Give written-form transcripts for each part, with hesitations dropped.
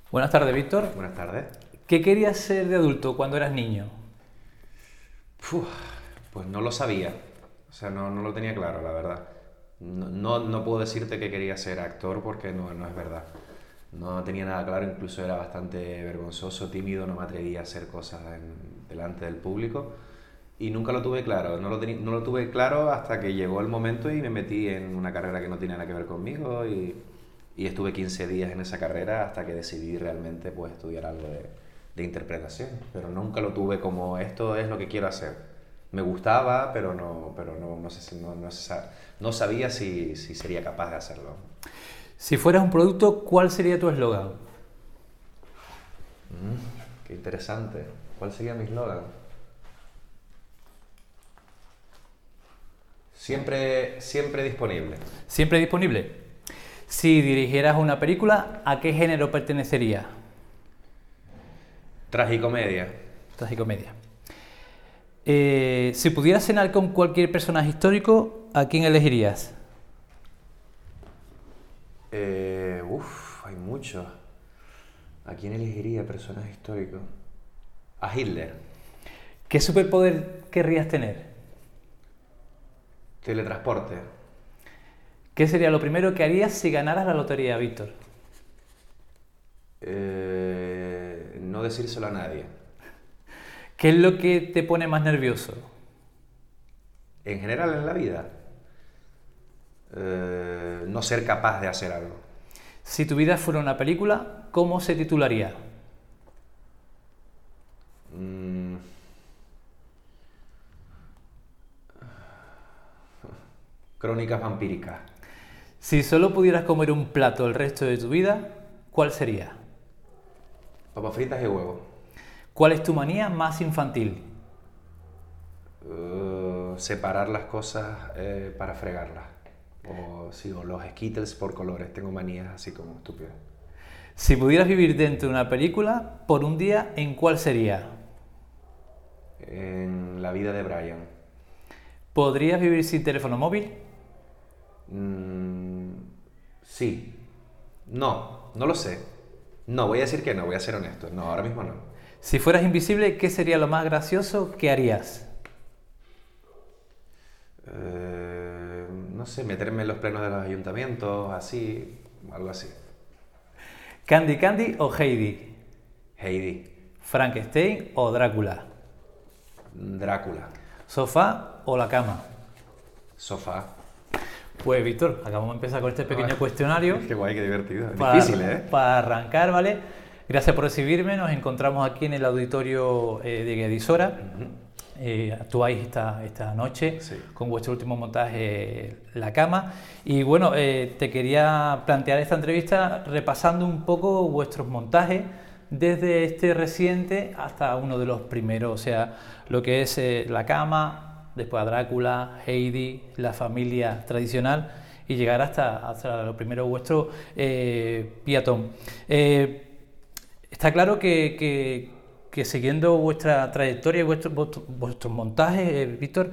Buenas tardes, Víctor. Buenas tardes. ¿Qué querías ser de adulto cuando eras niño? Uf, pues no lo sabía, o sea, no lo tenía claro, la verdad. No puedo decirte que quería ser actor porque no es verdad. No tenía nada claro, incluso era bastante vergonzoso, tímido, no me atrevía a hacer cosas delante del público y nunca lo tuve claro. No lo tuve claro hasta que llegó el momento y me metí en una carrera que no tenía nada que ver conmigo y estuve 15 días en esa carrera hasta que decidí realmente pues estudiar algo de interpretación, pero nunca lo tuve como esto es lo que quiero hacer. Me gustaba, no sé no sabía si sería capaz de hacerlo. Si fueras un producto, ¿cuál sería tu eslogan? Qué interesante. ¿Cuál sería mi eslogan? Siempre disponible. Siempre disponible. Si dirigieras una película, ¿a qué género pertenecería? Tragicomedia. Tragicomedia. Si pudieras cenar con cualquier personaje histórico, ¿a quién elegirías? Hay muchos. ¿A quién elegiría personaje histórico? A Hitler. ¿Qué superpoder querrías tener? Teletransporte. ¿Qué sería lo primero que harías si ganaras la lotería, Víctor? No decírselo a nadie. ¿Qué es lo que te pone más nervioso? En general en la vida, no ser capaz de hacer algo. Si tu vida fuera una película, ¿cómo se titularía? Mm, Crónicas vampíricas. Si solo pudieras comer un plato el resto de tu vida, ¿cuál sería? Papas fritas y huevos. ¿Cuál es tu manía más infantil? Separar las cosas para fregarlas. O los Skittles por colores. Tengo manías así como estúpidas. Si pudieras vivir dentro de una película por un día, ¿en cuál sería? En la vida de Brian. ¿Podrías vivir sin teléfono móvil? Sí. No lo sé. No, voy a decir que no, voy a ser honesto. No, ahora mismo no. Si fueras invisible, ¿qué sería lo más gracioso que harías? No sé, meterme en los plenos de los ayuntamientos, así, algo así. ¿Candy Candy o Heidi? Heidi. ¿Frankenstein o Drácula? Drácula. ¿Sofá o la cama? Sofá. Pues Víctor, acabamos de empezar con este pequeño cuestionario. Qué guay, qué divertido. Difícil, ¿eh? Para arrancar, ¿vale? Gracias por recibirme. Nos encontramos aquí en el auditorio de Guedisora. Actuáis esta noche Sí. con vuestro último montaje, La Cama. Y bueno, te quería plantear esta entrevista repasando un poco vuestros montajes desde este reciente hasta uno de los primeros, o sea, lo que es La Cama, después a Drácula, Heidi, La Familia Tradicional y llegar hasta lo primero vuestro, Piatón. Está claro que siguiendo vuestra trayectoria y vuestros montajes, Víctor,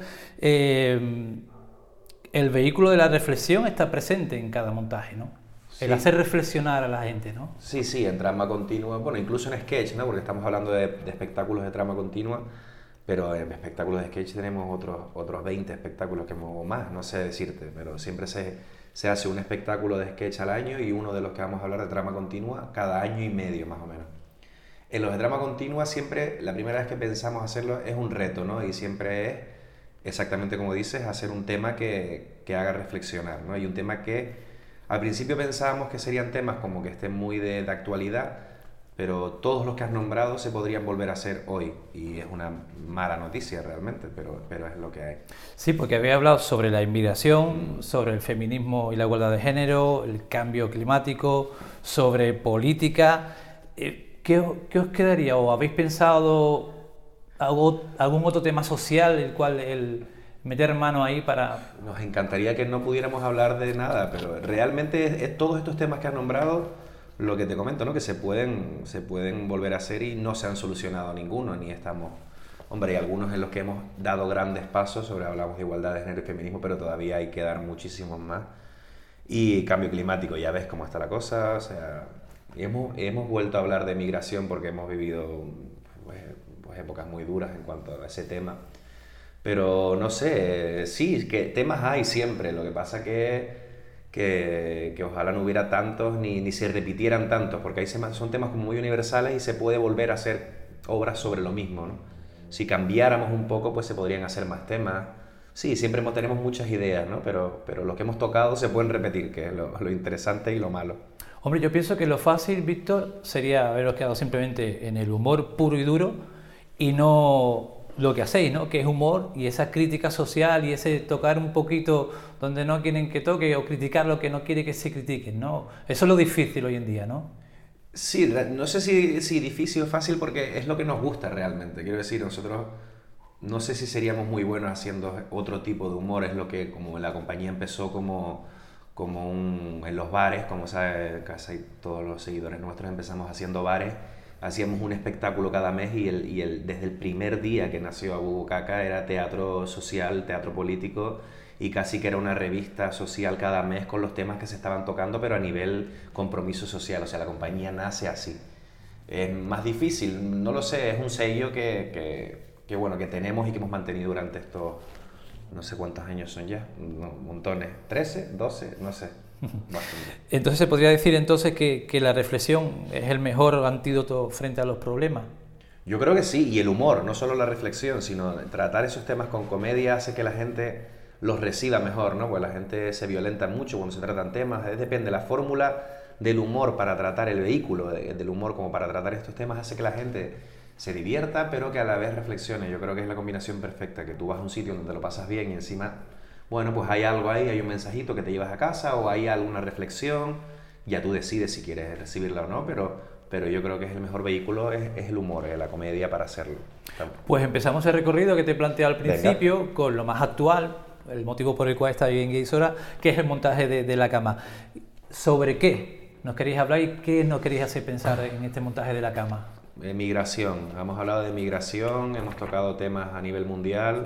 el vehículo de la reflexión está presente en cada montaje, ¿no? Sí. El hacer reflexionar a la gente, ¿no? Sí, en trama continua, bueno, incluso en sketch, ¿no? Porque estamos hablando de espectáculos de trama continua, pero en espectáculos de sketch tenemos otros 20 espectáculos o más, no sé decirte, pero siempre se hace un espectáculo de sketch al año y uno de los que vamos a hablar de trama continua cada año y medio más o menos. En los de trama continua siempre, la primera vez que pensamos hacerlo es un reto, ¿no? Y siempre es, exactamente como dices, hacer un tema que haga reflexionar, ¿no? Y un tema que al principio pensábamos que serían temas como que estén muy de actualidad, pero todos los que has nombrado se podrían volver a hacer hoy. Y es una mala noticia realmente, pero es lo que hay. Sí, porque había hablado sobre la inmigración, sobre el feminismo y la igualdad de género, el cambio climático, sobre política. ¿Qué os quedaría? ¿O habéis pensado algún otro tema social el cual el meter mano ahí para...? Nos encantaría que no pudiéramos hablar de nada, pero realmente es todos estos temas que has nombrado, lo que te comento, ¿no? Que se pueden volver a hacer y no se han solucionado ninguno, ni estamos... Hombre, hay algunos en los que hemos dado grandes pasos sobre, hablamos de igualdad de género y feminismo, pero todavía hay que dar muchísimos más. Y cambio climático, ya ves cómo está la cosa, o sea... Y hemos vuelto a hablar de migración porque hemos vivido pues épocas muy duras en cuanto a ese tema. Pero no sé, sí, que temas hay siempre. Lo que pasa que ojalá no hubiera tantos ni se repitieran tantos, porque son temas como muy universales y se puede volver a hacer obras sobre lo mismo, ¿no? Si cambiáramos un poco, pues se podrían hacer más temas. Sí, siempre tenemos muchas ideas, ¿no? Pero lo que hemos tocado se pueden repetir, que es lo interesante y lo malo. Hombre, yo pienso que lo fácil, Víctor, sería haberos quedado simplemente en el humor puro y duro y no lo que hacéis, ¿no? Que es humor y esa crítica social y ese tocar un poquito donde no quieren que toque o criticar lo que no quiere que se critiquen, ¿no? Eso es lo difícil hoy en día, ¿no? Sí, no sé si difícil o fácil porque es lo que nos gusta realmente. Quiero decir, nosotros no sé si seríamos muy buenos haciendo otro tipo de humor. Es lo que como la compañía empezó en los bares, como sabe casi todos los seguidores nuestros empezamos haciendo bares. Hacíamos un espectáculo cada mes desde el primer día que nació Abubucaca era teatro social, teatro político y casi que era una revista social cada mes con los temas que se estaban tocando, pero a nivel compromiso social. O sea, la compañía nace así. Es más difícil, no lo sé, es un sello bueno, que tenemos y que hemos mantenido durante estos, no sé cuántos años son ya, montones, 13, 12, no sé. Entonces se podría decir entonces que la reflexión es el mejor antídoto frente a los problemas. Yo creo que sí, y el humor, no solo la reflexión, sino tratar esos temas con comedia hace que la gente los reciba mejor, ¿no? Porque la gente se violenta mucho cuando se tratan temas, depende, la fórmula del humor para tratar el vehículo del humor como para tratar estos temas hace que la gente se divierta, pero que a la vez reflexione. Yo creo que es la combinación perfecta, que tú vas a un sitio donde te lo pasas bien y encima, bueno, pues hay algo ahí, hay un mensajito que te llevas a casa o hay alguna reflexión, ya tú decides si quieres recibirla o no, pero yo creo que es el mejor vehículo, es el humor, es la comedia para hacerlo. Pues empezamos el recorrido que te planteé al principio. Venga. Con lo más actual, el motivo por el cual está bien Guisora, que es el montaje de la cama. ¿Sobre qué nos queréis hablar y qué nos queréis hacer pensar en este montaje de la cama? Migración, hemos hablado de migración, hemos tocado temas a nivel mundial.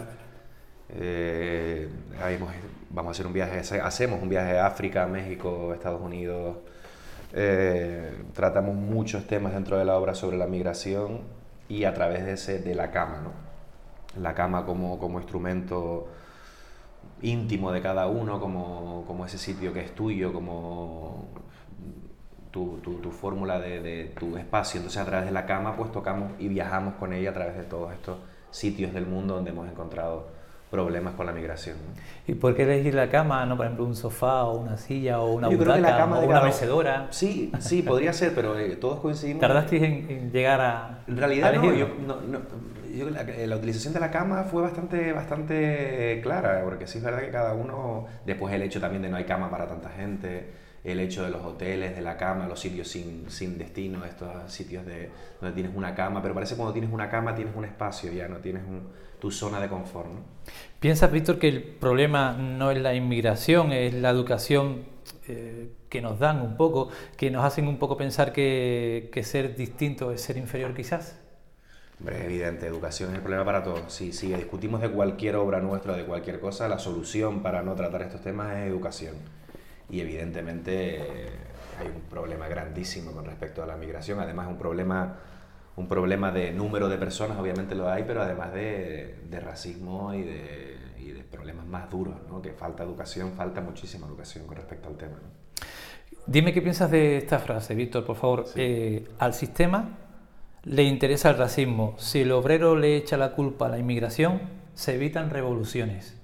Vamos a hacer un viaje, hacemos un viaje a África, México, Estados Unidos. Tratamos muchos temas dentro de la obra sobre la migración y a través de la cama, ¿no? La cama como instrumento íntimo de cada uno, como ese sitio que es tuyo, como tu fórmula de tu espacio. Entonces a través de la cama pues tocamos y viajamos con ella a través de todos estos sitios del mundo donde hemos encontrado problemas con la migración, ¿no? ¿Y por qué elegir la cama? ¿No? Por ejemplo, un sofá o una silla o una Yo creo que la butaca cama o de una cada... mecedora. Sí, podría ser, pero todos coincidimos. ¿Tardasteis en llegar a En realidad elegirlo? la utilización de la cama fue bastante clara, porque sí es verdad que cada uno, después el hecho también de no hay cama para tanta gente, el hecho de los hoteles, de la cama, los sitios sin destino, estos sitios donde tienes una cama, pero parece que cuando tienes una cama tienes un espacio, ya no tienes tu zona de confort, ¿no? ¿Piensas, Víctor, que el problema no es la inmigración, es la educación que nos dan un poco, que nos hacen un poco pensar que ser distinto es ser inferior quizás? Hombre, es evidente, educación es el problema para todos. Si discutimos de cualquier obra nuestra, de cualquier cosa, la solución para no tratar estos temas es educación. Y evidentemente hay un problema grandísimo con respecto a la migración, además un problema de número de personas, obviamente lo hay, pero además de racismo y de problemas más duros, ¿no? Que falta educación, falta muchísima educación con respecto al tema, ¿no? Dime qué piensas de esta frase, Víctor, por favor. Sí. Al sistema le interesa el racismo. Si el obrero le echa la culpa a la inmigración, se evitan revoluciones.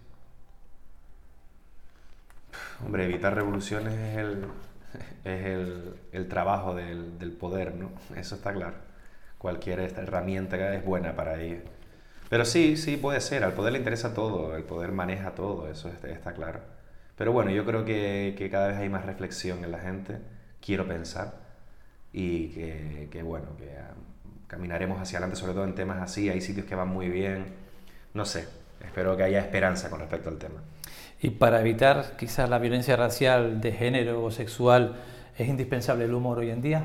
Hombre, evitar revoluciones es el trabajo del poder, ¿no? Eso está claro. Cualquier herramienta es buena para ello. Pero sí, puede ser. Al poder le interesa todo, el poder maneja todo, eso está claro. Pero bueno, yo creo que cada vez hay más reflexión en la gente, quiero pensar, y que caminaremos hacia adelante, sobre todo en temas así. Hay sitios que van muy bien, no sé, espero que haya esperanza con respecto al tema. Y para evitar quizás la violencia racial, de género o sexual, ¿es indispensable el humor hoy en día?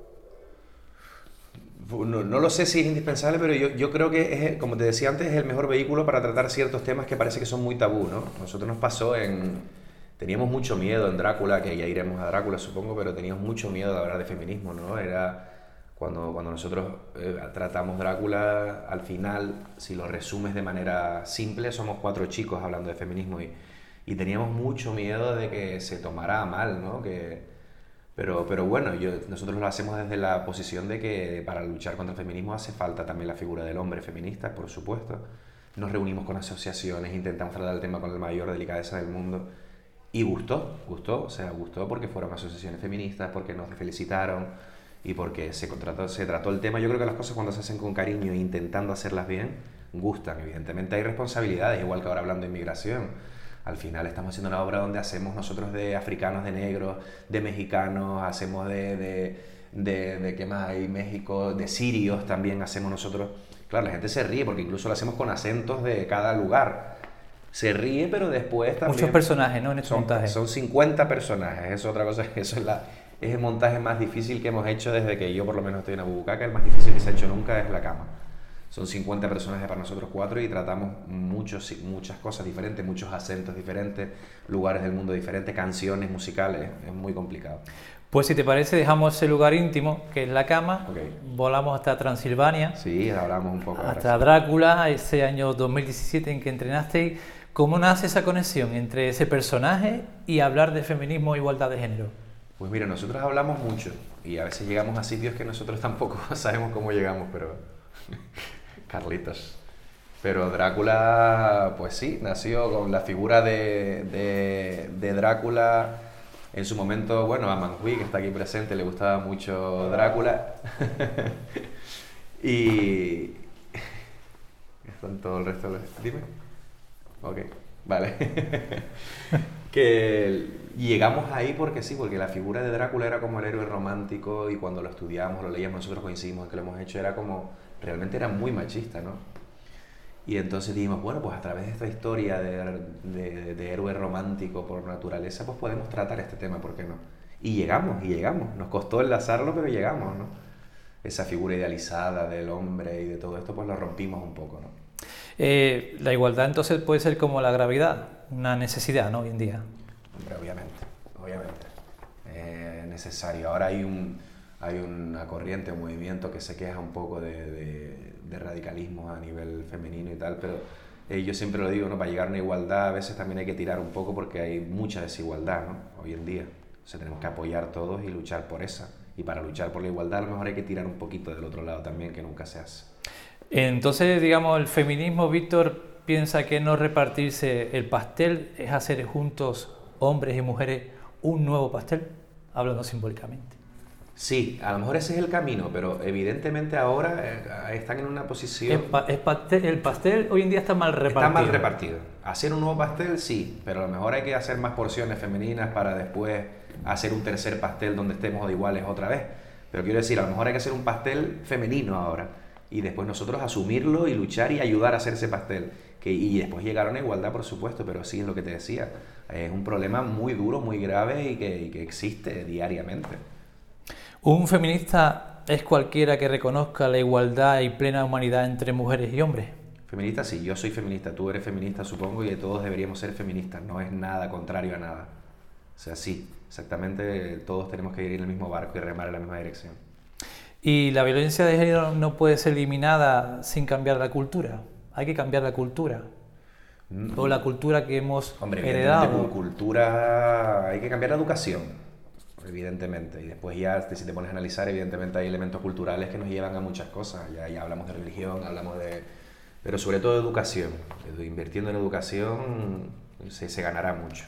No lo sé si es indispensable, pero yo creo que, como te decía antes, es el mejor vehículo para tratar ciertos temas que parece que son muy tabú, ¿no? Nosotros nos pasó en teníamos mucho miedo en Drácula, que ya iremos a Drácula supongo, pero teníamos mucho miedo de hablar de feminismo, ¿no? Era cuando nosotros tratamos Drácula, al final, si lo resumes de manera simple, somos 4 chicos hablando de feminismo y teníamos mucho miedo de que se tomara a mal, ¿no? Pero bueno, nosotros lo hacemos desde la posición de que para luchar contra el feminismo hace falta también la figura del hombre feminista, por supuesto. Nos reunimos con asociaciones, intentamos tratar el tema con la mayor delicadeza del mundo y gustó, o sea, gustó porque fueron asociaciones feministas, porque nos felicitaron y porque se trató el tema. Yo creo que las cosas cuando se hacen con cariño e intentando hacerlas bien, gustan. Evidentemente hay responsabilidades, igual que ahora hablando de inmigración. Al final estamos haciendo una obra donde hacemos nosotros de africanos, de negros, de mexicanos, hacemos de ¿qué más hay? México, de sirios también hacemos nosotros. Claro, la gente se ríe porque incluso lo hacemos con acentos de cada lugar. Se ríe, pero después también... Muchos personajes, ¿no? En este montaje. Son 50 personajes, es otra cosa, eso es el montaje más difícil que hemos hecho desde que yo por lo menos estoy en Abubucaca, el más difícil que se ha hecho nunca es la cama. Son 50 personajes para nosotros 4 y tratamos muchas cosas diferentes, muchos acentos diferentes, lugares del mundo diferentes, canciones musicales, es muy complicado. Pues si te parece, dejamos ese lugar íntimo, que es la cama, Okay. Volamos hasta Transilvania, Sí, hablamos un poco. hasta Drácula, ese año 2017 en que entrenasteis. ¿Cómo nace esa conexión entre ese personaje y hablar de feminismo e igualdad de género? Pues mira, nosotros hablamos mucho y a veces llegamos a sitios que nosotros tampoco sabemos cómo llegamos, pero... Carlitos. Pero Drácula, pues sí, nació con la figura de Drácula. En su momento, bueno, a Manhui, que está aquí presente, le gustaba mucho Drácula. Y... Están todo el resto de los... Dime. Ok, vale. Que llegamos ahí porque sí, porque la figura de Drácula era como el héroe romántico y cuando lo estudiamos, lo leíamos, nosotros coincidimos en que lo hemos hecho, era como... Realmente era muy machista, ¿no? Y entonces dijimos, bueno, pues a través de esta historia de héroe romántico por naturaleza, pues podemos tratar este tema, ¿por qué no? Y llegamos. Nos costó enlazarlo, pero llegamos, ¿no? Esa figura idealizada del hombre y de todo esto, pues lo rompimos un poco, ¿no? La igualdad entonces puede ser como la gravedad, una necesidad, ¿no? Hoy en día. Hombre, obviamente. Es necesario. Ahora hay una corriente, un movimiento que se queja un poco de radicalismo a nivel femenino y tal, pero yo siempre lo digo, ¿no? Para llegar a una igualdad a veces también hay que tirar un poco porque hay mucha desigualdad, ¿no? Hoy en día. O sea, tenemos que apoyar todos y luchar por esa. Y para luchar por la igualdad a lo mejor hay que tirar un poquito del otro lado también, que nunca se hace. Entonces, digamos, el feminismo, Víctor, piensa que no repartirse el pastel es hacer juntos, hombres y mujeres, un nuevo pastel, hablando simbólicamente. Sí, a lo mejor ese es el camino, pero evidentemente ahora están en una posición... El pastel hoy en día está mal repartido. Está mal repartido. Hacer un nuevo pastel, sí, pero a lo mejor hay que hacer más porciones femeninas para después hacer un tercer pastel donde estemos de iguales otra vez. Pero quiero decir, a lo mejor hay que hacer un pastel femenino ahora y después nosotros asumirlo y luchar y ayudar a hacer ese pastel. Y después llegar a una igualdad, por supuesto, pero sí es lo que te decía. Es un problema muy duro, muy grave y que existe diariamente. Un feminista es cualquiera que reconozca la igualdad y plena humanidad entre mujeres y hombres. Feminista, sí, yo soy feminista, tú eres feminista, supongo, y todos deberíamos ser feministas, no es nada contrario a nada. O sea, sí, exactamente, todos tenemos que ir en el mismo barco y remar en la misma dirección. Y la violencia de género no puede ser eliminada sin cambiar la cultura. Hay que cambiar la cultura. O la cultura que hemos heredado. Cultura, hay que cambiar la educación. Evidentemente, y después ya si te pones a analizar, evidentemente hay elementos culturales que nos llevan a muchas cosas, ya hablamos de religión, pero sobre todo de educación, invirtiendo en educación se ganará mucho.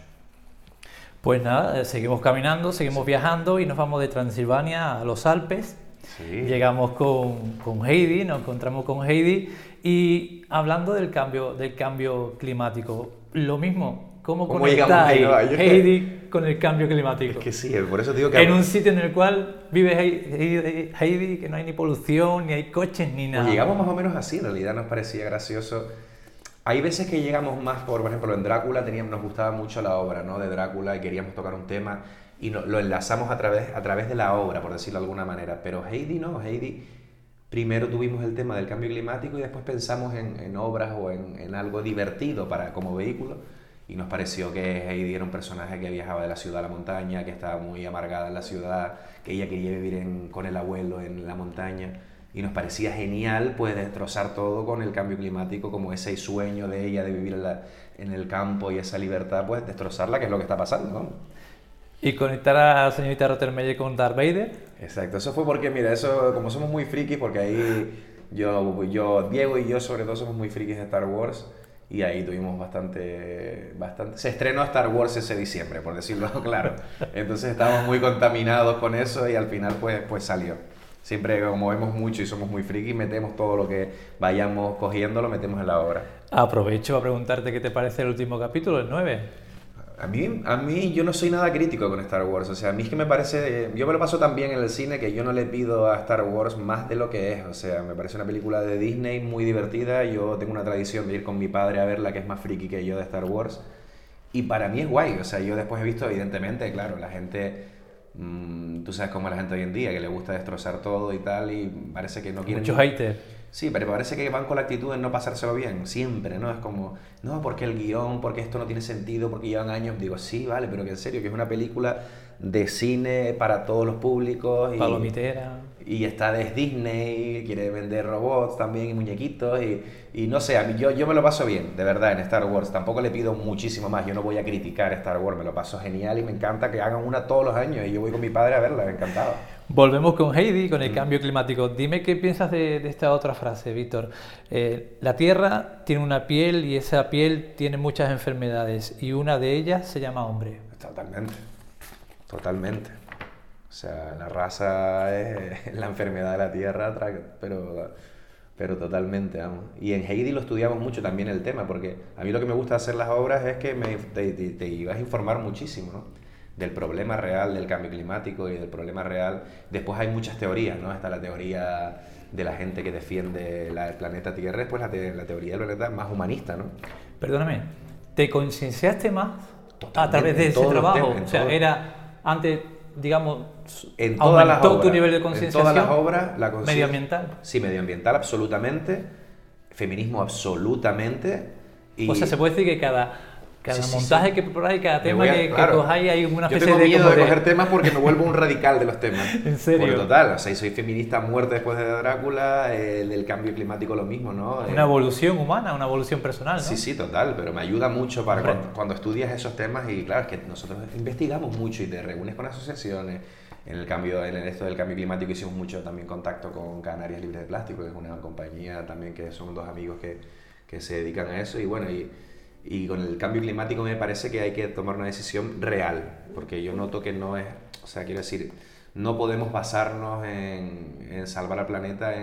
Pues nada, seguimos caminando, seguimos viajando y nos vamos de Transilvania a los Alpes. Sí. Llegamos con Heidi, nos encontramos con Heidi y hablando del cambio climático, lo mismo. ¿Cómo conectáis Heidi con el cambio climático? Es que sí, por eso digo que... En un sitio en el cual vive Heidi, que no hay ni polución, ni hay coches, ni nada. Pues llegamos más o menos así, en realidad nos parecía gracioso. Hay veces que llegamos más por ejemplo, en Drácula nos gustaba mucho la obra, ¿no? De Drácula y queríamos tocar un tema y lo enlazamos a través de la obra, por decirlo de alguna manera. Pero Heidi no, Heidi... Primero tuvimos el tema del cambio climático y después pensamos en obras o en algo divertido como vehículo. y nos pareció que Heidi era un personaje que viajaba de la ciudad a la montaña, que estaba muy amargada en la ciudad, que ella quería vivir con el abuelo en la montaña, y nos parecía genial pues destrozar todo con el cambio climático, como ese sueño de ella de vivir en el campo y esa libertad, pues destrozarla, que es lo que está pasando, ¿no? Y conectar a la señorita Rottenmeier con Darth Vader. Exacto, eso fue porque, mira, eso como somos muy frikis, porque ahí Diego y yo sobre todo somos muy frikis de Star Wars, y ahí tuvimos bastante... Se estrenó Star Wars ese diciembre, por decirlo claro. Entonces estábamos muy contaminados con eso y al final pues salió. Siempre como vemos mucho y somos muy frikis, metemos todo lo que vayamos cogiendo, lo metemos en la obra. Aprovecho a preguntarte qué te parece el último capítulo, el 9. A mí yo no soy nada crítico con Star Wars, o sea, a mí es que me parece, yo me lo paso tan bien en el cine que yo no le pido a Star Wars más de lo que es, o sea, me parece una película de Disney muy divertida, yo tengo una tradición de ir con mi padre a verla, que es más friki que yo de Star Wars, y para mí es guay, o sea, yo después he visto, evidentemente, claro, la gente, tú sabes cómo es la gente hoy en día, que le gusta destrozar todo y tal, y parece que no quieren... Muchos haters. Sí, pero parece que van con la actitud de no pasárselo bien, siempre, ¿no? Es como, no, porque el guión, porque esto no tiene sentido, porque llevan años. Digo, sí, vale, pero que en serio, que es una película de cine para todos los públicos. Palomitera. Y está de Disney, quiere vender robots también y muñequitos. Y no sé, a mí, yo me lo paso bien, de verdad, en Star Wars. Tampoco le pido muchísimo más, yo no voy a criticar Star Wars, me lo paso genial y me encanta que hagan una todos los años. Y yo voy con mi padre a verla, encantado. Volvemos con Heidi, con el cambio climático. Dime qué piensas de esta otra frase, Víctor. La Tierra tiene una piel y esa piel tiene muchas enfermedades y una de ellas se llama hombre. Totalmente, totalmente. O sea, la raza es la enfermedad de la Tierra, pero totalmente, vamos. Y en Heidi lo estudiamos mucho también el tema, porque a mí lo que me gusta hacer las obras es que te ibas a informar muchísimo, ¿no? Del problema real del cambio climático y del problema real. Después hay muchas teorías, ¿no? Está la teoría de la gente que defiende el planeta Tierra, después la teoría del planeta más humanista, ¿no? Perdóname, ¿te concienciaste más Totalmente, a través de ese trabajo? O sea, era antes, digamos, en todas las aumentó obras, tu nivel de en concienciación. todas las obras, la conciencia... Medioambiental. Sí, medioambiental absolutamente, feminismo absolutamente. Y... O sea, se puede decir que cada Sí, montaje sí. que preparáis, cada tema claro. que cojáis, hay una Yo especie tengo de... miedo de coger temas porque me vuelvo un radical de los temas. ¿En serio? Porque total, o sea, soy feminista a muerte después de Drácula, del cambio climático lo mismo, ¿no? Una evolución humana, una evolución personal, ¿no? Sí, sí, total, pero me ayuda mucho para cuando estudias esos temas y claro, es que nosotros investigamos mucho y te reúnes con asociaciones. En esto del cambio climático hicimos mucho también contacto con Canarias Libres de Plástico, que es una compañía también que son dos amigos que se dedican a eso y bueno, y con el cambio climático me parece que hay que tomar una decisión real, porque yo noto que no es, o sea, quiero decir, no podemos basarnos en salvar al planeta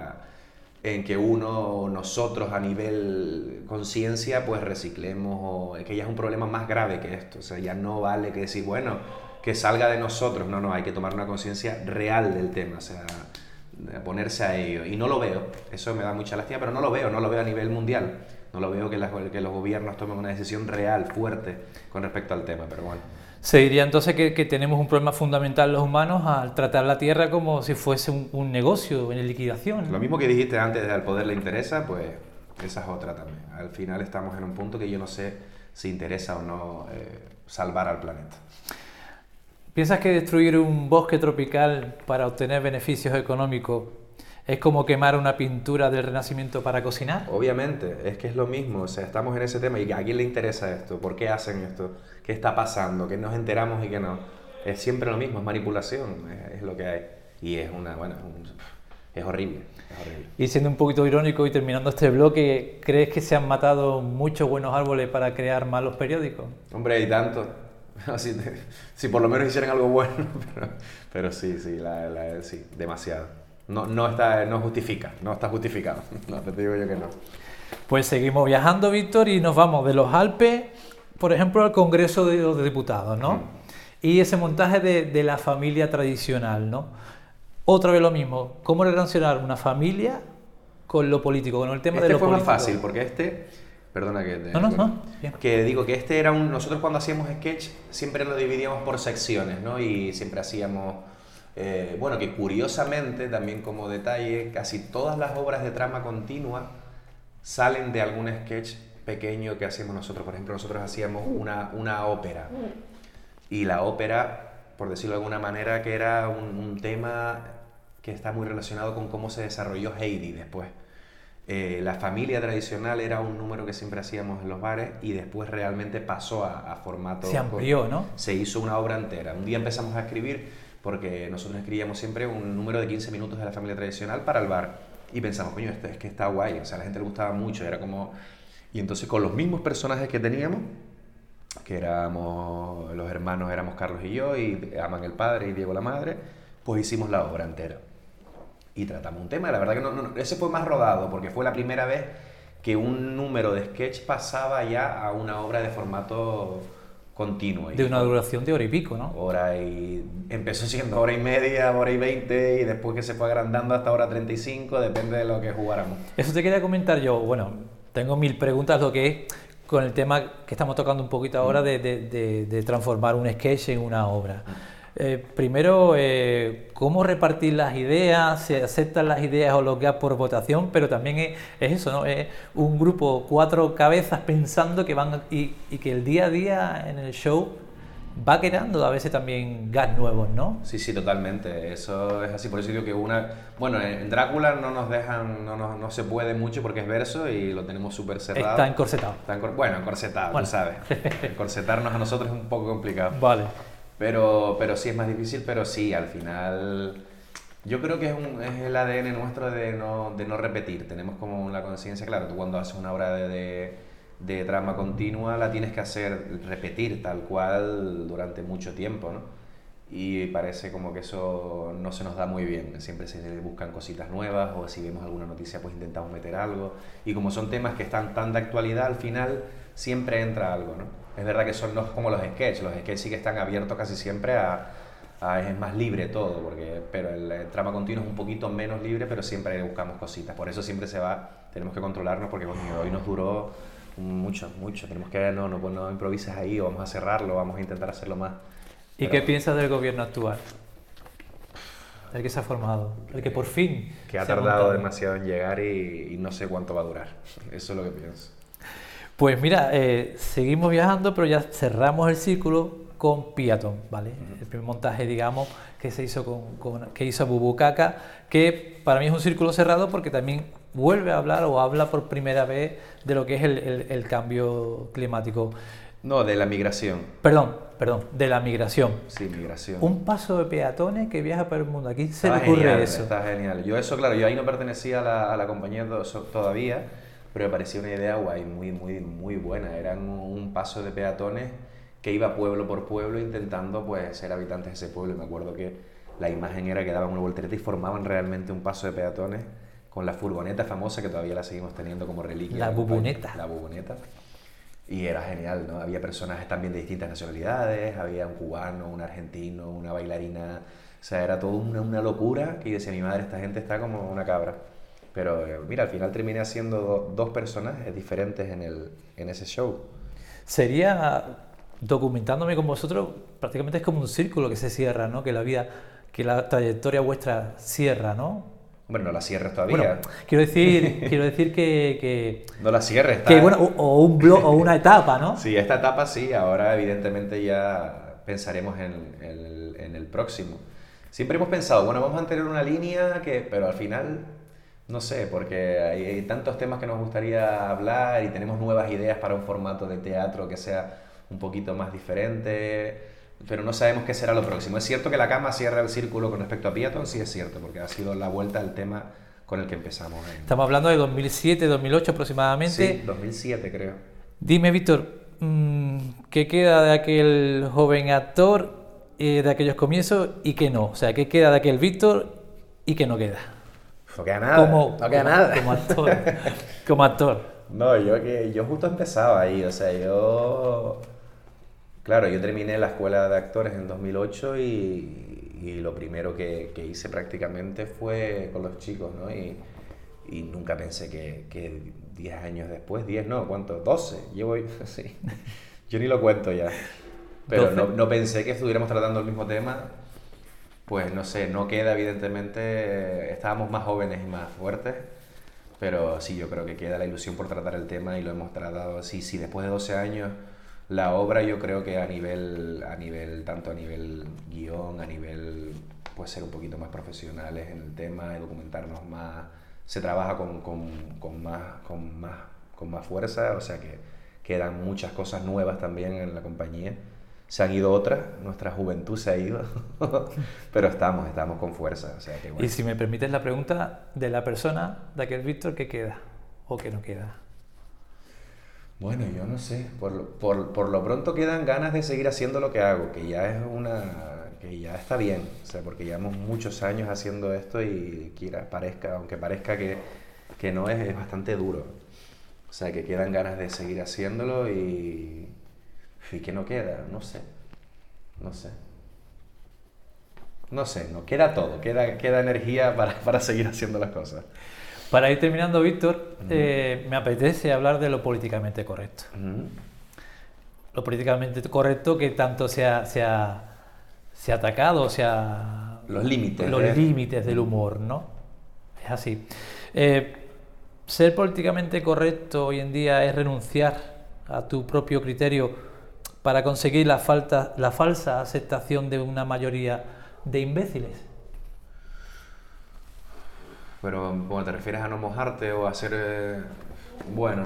en que nosotros a nivel conciencia pues reciclemos o que ya es un problema más grave que esto, o sea, ya no vale que decir, bueno, que salga de nosotros, no, hay que tomar una conciencia real del tema, o sea, ponerse a ello, y no lo veo, eso me da mucha lástima, pero no lo veo a nivel mundial. No lo veo que los gobiernos tomen una decisión real, fuerte, con respecto al tema, pero bueno. Se diría entonces que tenemos un problema fundamental los humanos al tratar la Tierra como si fuese un negocio en liquidación, ¿no? Lo mismo que dijiste antes de al poder le interesa, pues esa es otra también. Al final estamos en un punto que yo no sé si interesa o no salvar al planeta. ¿Piensas que destruir un bosque tropical para obtener beneficios económicos es como quemar una pintura del Renacimiento para cocinar? Obviamente, es que es lo mismo, o sea, estamos en ese tema y ¿a quién le interesa esto? ¿Por qué hacen esto? ¿Qué está pasando? ¿Qué nos enteramos y qué no? Es siempre lo mismo, es manipulación, es lo que hay. Y es es horrible, es horrible. Y siendo un poquito irónico y terminando este bloque, ¿crees que se han matado muchos buenos árboles para crear malos periódicos? Hombre, hay tanto. Si por lo menos hicieran algo bueno, pero sí, sí, demasiado. No está justificado. No, te digo yo que no. Pues seguimos viajando, Víctor, y nos vamos de los Alpes, por ejemplo, al Congreso de los Diputados, ¿no? Y ese montaje de la familia tradicional, ¿no? Otra vez lo mismo, ¿cómo relacionar una familia con lo político, con el tema de lo político? Este fue más fácil, porque perdona que te... No. Que digo que era nosotros cuando hacíamos sketch siempre lo dividíamos por secciones, ¿no? Y siempre hacíamos... bueno, que curiosamente, también como detalle, casi todas las obras de trama continua salen de algún sketch pequeño que hacíamos nosotros. Por ejemplo, nosotros hacíamos una ópera. Y la ópera, por decirlo de alguna manera, que era un tema que está muy relacionado con cómo se desarrolló Heidi después. La familia tradicional era un número que siempre hacíamos en los bares y después realmente pasó a formato... Se amplió, ¿no? Se hizo una obra entera. Un día empezamos a escribir, porque nosotros escribíamos siempre un número de 15 minutos de la familia tradicional para el bar. Y pensamos, coño, esto es que está guay, o sea, a la gente le gustaba mucho, era como... Y entonces con los mismos personajes que teníamos, que éramos los hermanos, éramos Carlos y yo, y Aman el padre y Diego la madre, pues hicimos la obra entera. Y tratamos un tema, la verdad que ese fue más rodado, porque fue la primera vez que un número de sketch pasaba ya a una obra de formato continuo. De una duración de hora y pico, ¿no? Empezó siendo hora y media, hora y 20, y después que se fue agrandando hasta hora 35, depende de lo que jugáramos. Eso te quería comentar yo, bueno, tengo 1000 preguntas, lo que es con el tema que estamos tocando un poquito ahora de transformar un sketch en una obra. Primero, cómo repartir las ideas, se aceptan las ideas o los gaps por votación, pero también es eso, ¿no? Es un grupo, 4 cabezas pensando que van y que el día a día en el show va creando a veces también gaps nuevos, ¿no? Sí, sí, totalmente. Eso es así. Por eso digo que bueno, en Drácula no nos dejan, no se puede mucho porque es verso y lo tenemos súper cerrado. Está encorsetado. Encorsetado, bueno. Tú sabes. Encorsetarnos a nosotros es un poco complicado. Vale. Pero sí es más difícil, pero sí, al final yo creo que es el ADN nuestro de no repetir. Tenemos como la conciencia, claro, tú cuando haces una obra de trama continua la tienes que repetir tal cual durante mucho tiempo, ¿no? Y parece como que eso no se nos da muy bien. Siempre se buscan cositas nuevas o si vemos alguna noticia pues intentamos meter algo. Y como son temas que están tan de actualidad, al final siempre entra algo, ¿no? Es verdad que no es como los sketches sí que están abiertos casi siempre es más libre todo, pero el trama continuo es un poquito menos libre, pero siempre buscamos cositas. Por eso siempre tenemos que controlarnos porque bueno, hoy nos duró mucho. Tenemos que no improvises ahí o vamos a cerrarlo, vamos a intentar hacerlo más. ¿Y qué piensas del gobierno actual? El que se ha formado, el que por fin... Que ha tardado demasiado en llegar y no sé cuánto va a durar. Eso es lo que pienso. Pues mira, seguimos viajando, pero ya cerramos el círculo con Piatón, ¿vale? El primer montaje, digamos, que se hizo que hizo Bubucaca, que para mí es un círculo cerrado porque también vuelve a hablar o habla por primera vez de lo que es el cambio climático. No, de la migración. Perdón, de la migración. Sí, migración. Un paso de peatones que viaja por el mundo. Aquí se le ocurre eso. Está genial. Yo ahí no pertenecía a la compañía todavía, pero me parecía una idea guay, muy buena. Eran un paso de peatones que iba pueblo por pueblo intentando pues ser habitantes de ese pueblo. Y me acuerdo que la imagen era que daban una voltereta y formaban realmente un paso de peatones con la furgoneta famosa que todavía la seguimos teniendo como reliquia. La buboneta. La buboneta. Y era genial, ¿no? Había personajes también de distintas nacionalidades, había un cubano, un argentino, una bailarina. O sea, era todo una locura que yo decía, mi madre, esta gente está como una cabra. Pero mira, al final terminé haciendo dos personajes diferentes en ese show. Sería, documentándome con vosotros, prácticamente es como un círculo que se cierra, ¿no? Que la trayectoria vuestra cierra, ¿no? Bueno, no la cierres todavía. Bueno, quiero decir que no la cierres. Que, bueno, o un blog o una etapa, ¿no? Sí, esta etapa sí. Ahora, evidentemente, ya pensaremos en el próximo. Siempre hemos pensado, bueno, vamos a mantener una línea pero al final, no sé, porque hay tantos temas que nos gustaría hablar y tenemos nuevas ideas para un formato de teatro que sea un poquito más diferente. Pero no sabemos qué será lo próximo. Es cierto que la cama cierra el círculo con respecto a Piatón, sí es cierto, porque ha sido la vuelta al tema con el que empezamos. Estamos hablando de 2007, 2008 aproximadamente. Sí, 2007 creo. Dime, Víctor, ¿qué queda de aquel joven actor, de aquellos comienzos y qué no? O sea, ¿qué queda de aquel Víctor y qué no queda? No queda nada. No queda nada. Como actor. Como actor. No, yo justo empezaba ahí, o sea, Claro, yo terminé la escuela de actores en 2008 y lo primero que hice prácticamente fue con los chicos, ¿no? Y nunca pensé que 10 años después, 10 no, ¿cuánto? 12, llevo sí. Yo ni lo cuento ya. Pero no pensé que estuviéramos tratando el mismo tema. Pues no sé, no queda evidentemente, estábamos más jóvenes y más fuertes, Pero sí, yo creo que queda la ilusión por tratar el tema y lo hemos tratado. Sí, sí, después de 12 años, la obra yo creo que tanto a nivel guión, a nivel, pues ser un poquito más profesionales en el tema, de documentarnos más, se trabaja con más fuerza, o sea que quedan muchas cosas nuevas también en la compañía. Se han ido otras, nuestra juventud se ha ido, pero estamos con fuerza, o sea que bueno. Y si me permites la pregunta de la persona, de aquel Víctor, ¿qué queda o qué no queda? Bueno, yo no sé, por lo pronto quedan ganas de seguir haciendo lo que hago, que ya está bien, o sea, porque llevamos muchos años haciendo esto y aunque parezca que no es bastante duro, o sea, que quedan ganas de seguir haciéndolo y ¿qué no queda? No sé, no queda todo, queda energía para seguir haciendo las cosas. Para ir terminando, Víctor, me apetece hablar de lo políticamente correcto. Lo políticamente correcto que tanto se ha atacado, los límites. Los límites del humor, ¿no? Es así. Ser políticamente correcto hoy en día es renunciar a tu propio criterio para conseguir la falsa aceptación de una mayoría de imbéciles. Pero bueno, ¿te refieres a no mojarte o a hacer... bueno,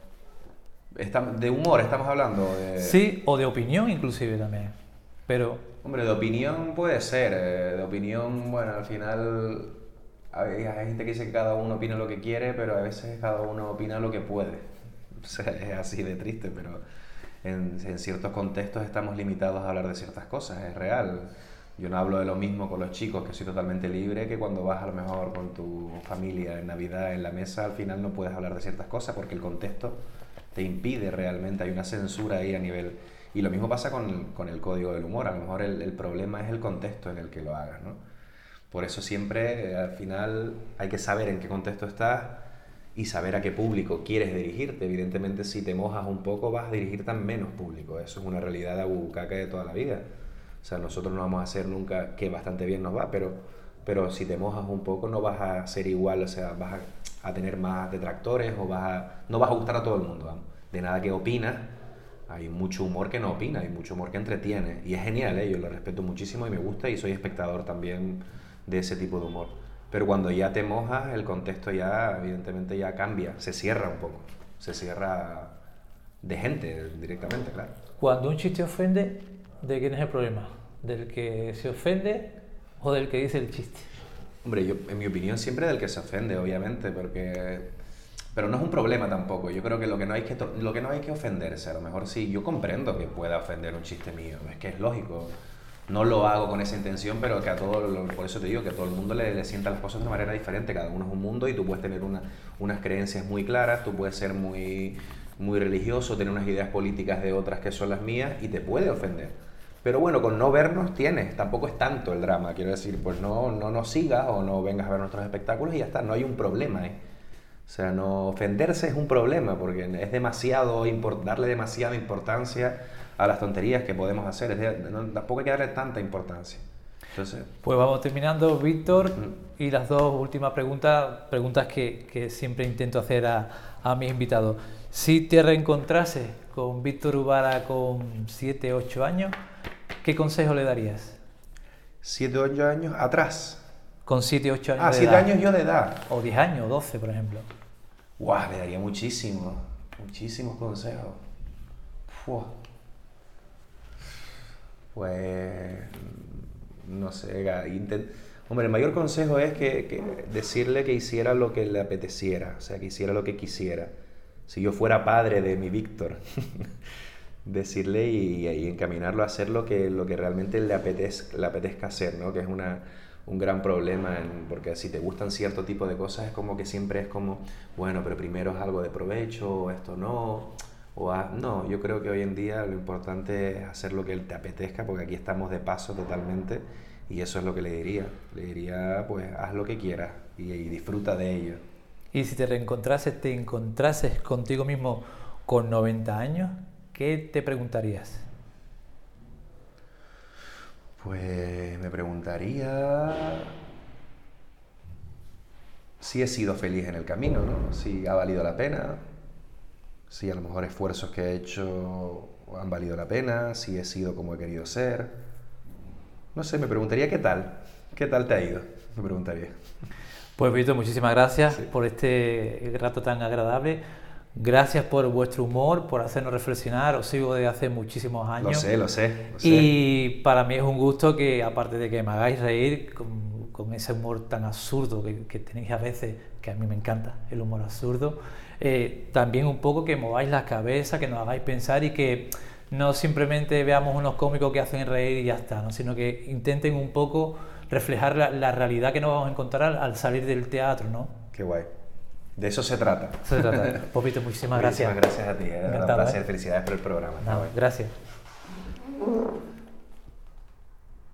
de humor estamos hablando? Sí, o de opinión inclusive también, pero... Hombre, de opinión puede ser, de opinión, bueno, al final hay gente que dice que cada uno opina lo que quiere, pero a veces cada uno opina lo que puede. O sea, es así de triste, pero en ciertos contextos estamos limitados a hablar de ciertas cosas, es real. Yo no hablo de lo mismo con los chicos, que soy totalmente libre, que cuando vas a lo mejor con tu familia en Navidad en la mesa, al final no puedes hablar de ciertas cosas porque el contexto te impide realmente, hay una censura ahí a nivel... Y lo mismo pasa con el código del humor, a lo mejor el problema es el contexto en el que lo hagas, ¿no? Por eso siempre, al final, hay que saber en qué contexto estás y saber a qué público quieres dirigirte. Evidentemente, si te mojas un poco, vas a dirigirte a menos público. Eso es una realidad de abucaca de toda la vida. O sea, nosotros no vamos a hacer nunca, que bastante bien nos va, pero si te mojas un poco no vas a ser igual, o sea, vas a tener más detractores o no vas a gustar a todo el mundo, vamos. De nada que opinas, hay mucho humor que no opina, hay mucho humor que entretiene y es genial, yo lo respeto muchísimo y me gusta y soy espectador también de ese tipo de humor. Pero cuando ya te mojas, el contexto ya, evidentemente, ya cambia, se cierra un poco, se cierra de gente directamente, claro. Cuando un chiste ofende, ¿de quién es el problema? ¿Del que se ofende o del que dice el chiste? Hombre, yo, en mi opinión, siempre del que se ofende, obviamente, pero no es un problema tampoco. Yo creo que lo que no hay que ofenderse. A lo mejor sí, yo comprendo que pueda ofender un chiste mío, es que es lógico. No lo hago con esa intención, pero que por eso te digo que a todo el mundo le sienta las cosas de una manera diferente. Cada uno es un mundo y tú puedes tener unas creencias muy claras, tú puedes ser muy religioso, tener unas ideas políticas de otras que son las mías y te puede ofender. Pero bueno, con no vernos tampoco es tanto el drama, quiero decir, pues no nos sigas o no vengas a ver nuestros espectáculos y ya está, no hay un problema, O sea, no ofenderse es un problema porque es darle demasiada importancia a las tonterías que podemos hacer, tampoco hay que darle tanta importancia. Entonces, pues vamos terminando, Víctor, y las dos últimas preguntas que siempre intento hacer a mis invitados. Si te reencontrases con Víctor Ubara con 7, 8 años, ¿qué consejo le darías? 7, 8 años atrás. Con 7, 8 años de 7 edad. años yo de edad. O 10 años, 12, por ejemplo. ¡Guau! Le daría muchísimos consejos. ¡Fua! Pues... no sé, hombre, el mayor consejo es que decirle que hiciera lo que le apeteciera, o sea, que hiciera lo que quisiera. Si yo fuera padre de mi Víctor, decirle y encaminarlo a hacer lo que realmente le apetezca hacer, ¿no? Que es un gran problema, porque si te gustan cierto tipo de cosas es como que siempre es como, bueno, pero primero es algo de provecho, o esto no, no, yo creo que hoy en día lo importante es hacer lo que te apetezca, porque aquí estamos de paso totalmente, y eso es lo que le diría, pues haz lo que quieras y disfruta de ello. Y si te encontrases contigo mismo con 90 años, ¿qué te preguntarías? Pues me preguntaría si he sido feliz en el camino, ¿no? Si ha valido la pena, si a lo mejor esfuerzos que he hecho han valido la pena, si he sido como he querido ser. No sé, me preguntaría qué tal te ha ido, me preguntaría. Pues Víctor, muchísimas gracias por este rato tan agradable. Gracias por vuestro humor, por hacernos reflexionar. Os sigo desde hace muchísimos años. Lo sé. Y para mí es un gusto que, aparte de que me hagáis reír con ese humor tan absurdo que tenéis a veces, que a mí me encanta el humor absurdo, también un poco que mováis la cabeza, que nos hagáis pensar y que no simplemente veamos unos cómicos que hacen reír y ya está, ¿no? Sino que intenten un poco reflejar la realidad que nos vamos a encontrar al salir del teatro, ¿no? Qué guay. De eso se trata. Popito, muchísimas gracias. Muchísimas gracias a ti. Un placer. Felicidades por el programa. Gracias.